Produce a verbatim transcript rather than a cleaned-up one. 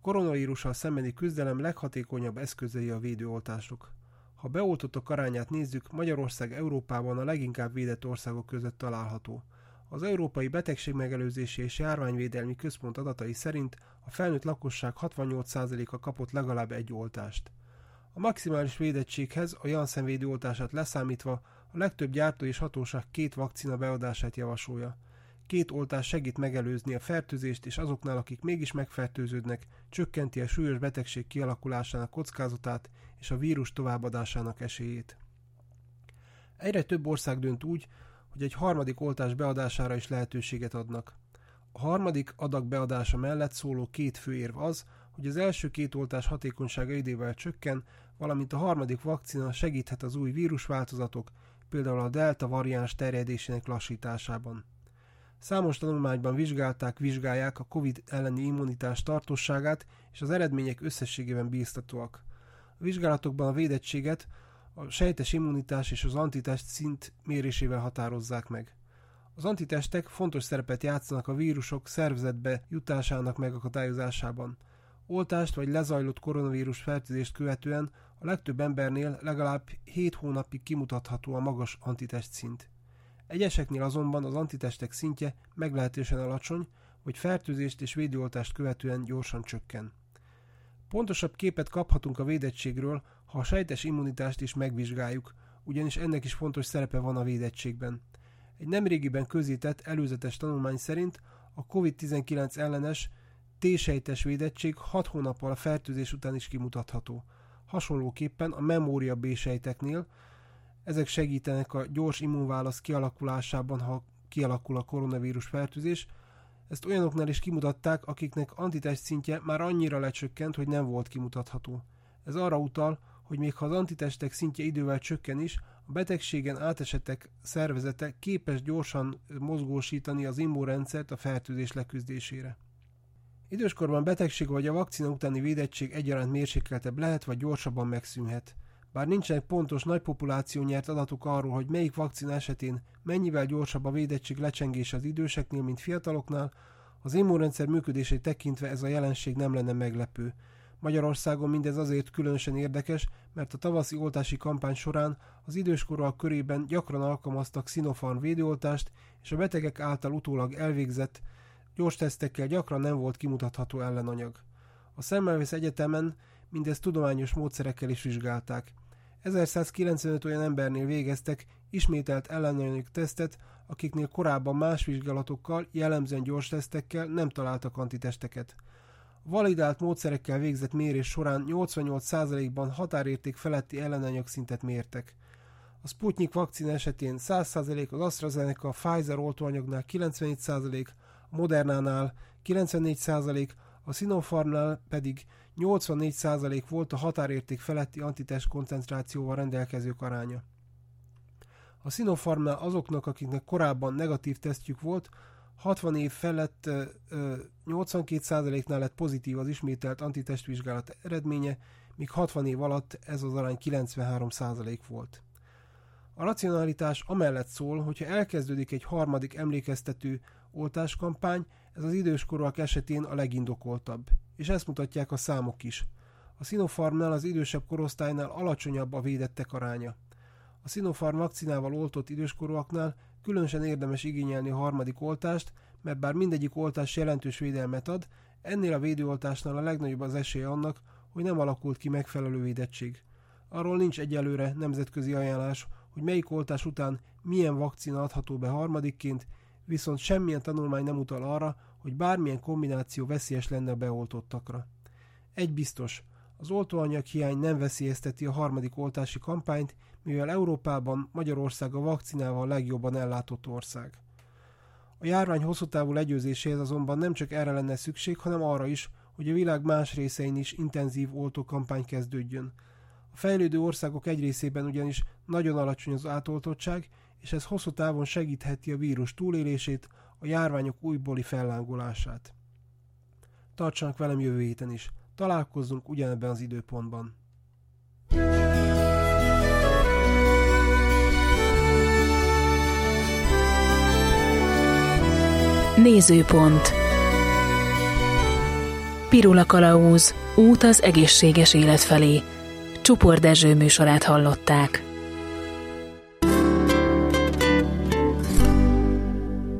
koronavírussal szembeni küzdelem leghatékonyabb eszközei a védőoltások. Ha beoltottak arányát nézzük, Magyarország Európában a leginkább védett országok között található. Az Európai Betegségmegelőzési és Járványvédelmi Központ adatai szerint a felnőtt lakosság hatvannyolc százaléka kapott legalább egy oltást. A maximális védettséghez a Janssen védőoltását leszámítva a legtöbb gyártó és hatóság két vakcina beadását javasolja. Két oltás segít megelőzni a fertőzést, és azoknál, akik mégis megfertőződnek, csökkenti a súlyos betegség kialakulásának kockázatát és a vírus továbbadásának esélyét. Egyre több ország dönt úgy, hogy egy harmadik oltás beadására is lehetőséget adnak. A harmadik adag beadása mellett szóló két fő érv az, hogy az első két oltás hatékonysága idővel csökken, valamint a harmadik vakcina segíthet az új vírusváltozatok, például a delta variáns terjedésének lassításában. Számos tanulmányban vizsgálták, vizsgálják a Covid elleni immunitás tartóságát, és az eredmények összességében bíztatóak. A vizsgálatokban a védettséget a sejtes immunitás és az antitest szint mérésével határozzák meg. Az antitestek fontos szerepet játszanak a vírusok szervezetbe jutásának megakadályozásában. Oltást vagy lezajlott koronavírus fertőzést követően a legtöbb embernél legalább hét hónapig kimutatható a magas antitest szint. Egyeseknél azonban az antitestek szintje meglehetősen alacsony, vagy fertőzést és védőoltást követően gyorsan csökken. Pontosabb képet kaphatunk a védettségről, ha a sejtes immunitást is megvizsgáljuk, ugyanis ennek is fontos szerepe van a védettségben. Egy nemrégiben közzétett előzetes tanulmány szerint a kovid tizenkilenc ellenes T-sejtes védettség hat hónappal a fertőzés után is kimutatható. Hasonlóképpen a memória B-sejteknél ezek segítenek a gyors immunválasz kialakulásában, ha kialakul a koronavírus fertőzés. Ezt olyanoknál is kimutatták, akiknek antitest szintje már annyira lecsökkent, hogy nem volt kimutatható. Ez arra utal, hogy még ha az antitestek szintje idővel csökken is, a betegségen átesettek szervezete képes gyorsan mozgósítani az immunrendszert a fertőzés leküzdésére. Időskorban betegség vagy a vakcina utáni védettség egyaránt mérsékeltebb lehet, vagy gyorsabban megszűnhet. Bár nincsenek pontos, nagy populáció nyert adatok arról, hogy melyik vakcina esetén mennyivel gyorsabb a védettség lecsengése az időseknél, mint fiataloknál, az immunrendszer működését tekintve ez a jelenség nem lenne meglepő. Magyarországon mindez azért különösen érdekes, mert a tavaszi oltási kampány során az időskorúak körében gyakran alkalmaztak Sinopharm védőoltást, és a betegek által utólag elvégzett gyors tesztekkel gyakran nem volt kimutatható ellenanyag. A Semmelweis Egyetemen mindezt tudományos módszerekkel is vizsgálták. ezerszázkilencvenöt olyan embernél végeztek ismételt ellenanyag tesztet, akiknél korábban más vizsgálatokkal, jellemzően gyors tesztekkel nem találtak antitesteket. A validált módszerekkel végzett mérés során nyolcvannyolc százalékban határérték feletti ellenanyagszintet mértek. A Sputnik vakcina esetén száz százalék, az AstraZeneca, a Pfizer oltóanyagnál kilencvennégy százalék, a Modernánál kilencvennégy százalék, a Sinopharmnál pedig nyolcvannégy százalék volt a határérték feletti antitest koncentrációval rendelkezők aránya. A Sinopharmnál azoknak, akiknek korábban negatív tesztjük volt, hatvan év felett nyolcvankét százaléknál lett pozitív az ismételt antitestvizsgálat eredménye, míg hatvan év alatt ez az arány kilencvenhárom százalék volt. A racionalitás amellett szól, hogyha elkezdődik egy harmadik emlékeztető oltáskampány, ez az időskorúak esetén a legindokoltabb, és ezt mutatják a számok is. A Sinopharmnál az idősebb korosztálynál alacsonyabb a védettek aránya. A Sinopharm vakcinával oltott időskorúaknál különösen érdemes igényelni a harmadik oltást, mert bár mindegyik oltás jelentős védelmet ad, ennél a védőoltásnál a legnagyobb az esély annak, hogy nem alakult ki megfelelő védettség. Arról nincs egyelőre nemzetközi ajánlás, hogy melyik oltás után milyen vakcina adható be harmadikként, viszont semmilyen tanulmány nem utal arra, hogy bármilyen kombináció veszélyes lenne a beoltottakra. Egy biztos, az oltóanyag hiány nem veszélyezteti a harmadik oltási kampányt, mivel Európában Magyarország a vakcinával a legjobban ellátott ország. A járvány hosszútávú legyőzéséhez azonban nem csak erre lenne szükség, hanem arra is, hogy a világ más részein is intenzív oltókampány kezdődjön. A fejlődő országok egy részében ugyanis nagyon alacsony az átoltottság, és ez hosszú távon segítheti a vírus túlélését, a járványok újbóli fellángolását. Tartsanak velem jövő héten is. Találkozzunk ugyanebben az időpontban. Nézőpont. Pirula Kalauz, út az egészséges élet felé. Csupor Dezső műsorát hallották.